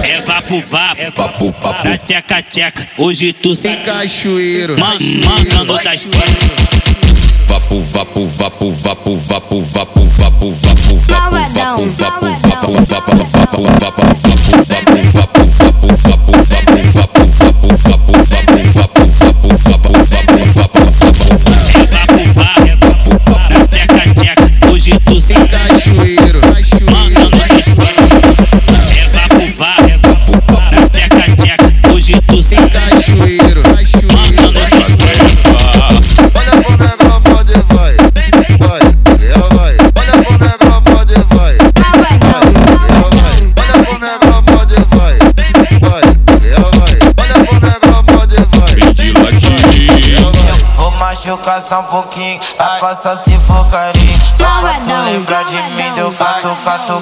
É vapo, da tcheca, hoje tu Tem cachoeiro. mandando das Vapo, vapo, vapo, vapo, vapo, vapo, vapo, vapo, Malvadão, da tcheca, hoje tu Tem cachoeiro. mandando das É vapo, da tcheca, hoje tu Tem cachoeiro. mandando das Olha pro negro, fode, vai, ela vai. Olha pro negro, fode, vai, ela vai. Olha pro negro, fode, vai, ela vai. Olha pro negro, fode, vai, ela vai. Vou machucar só um pouquinho, a coça se for carinho. Só pra tu lembrar de mim, deu catu,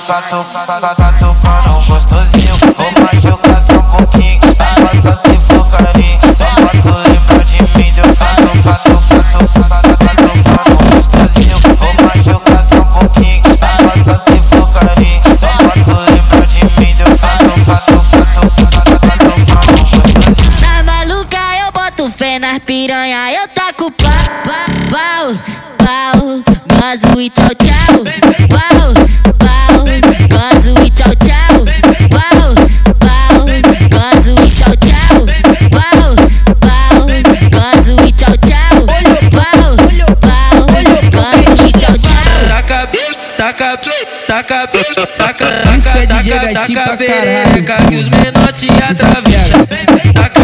gostosinho. Vou machucar só um pouquinho, a coça se for carinho. Só pra tu lembrar de mim, deu catu, gostosinho. Vou machucar só um pouquinho, a coça se for carinho. Só pra tu lembrar de mim, deu catu, gostosinho. Na maluca eu boto fé, nas piranha eu taco pau, gozo e tchau, tchau. Pau, gozo e tchau, tchau. Pau, gozo e tchau, tchau. Pau, gozo e tchau, tchau. Pau, gozo e tchau, tchau. Isso é DJ Gatinho pra caralho. Que os menores te atravessam.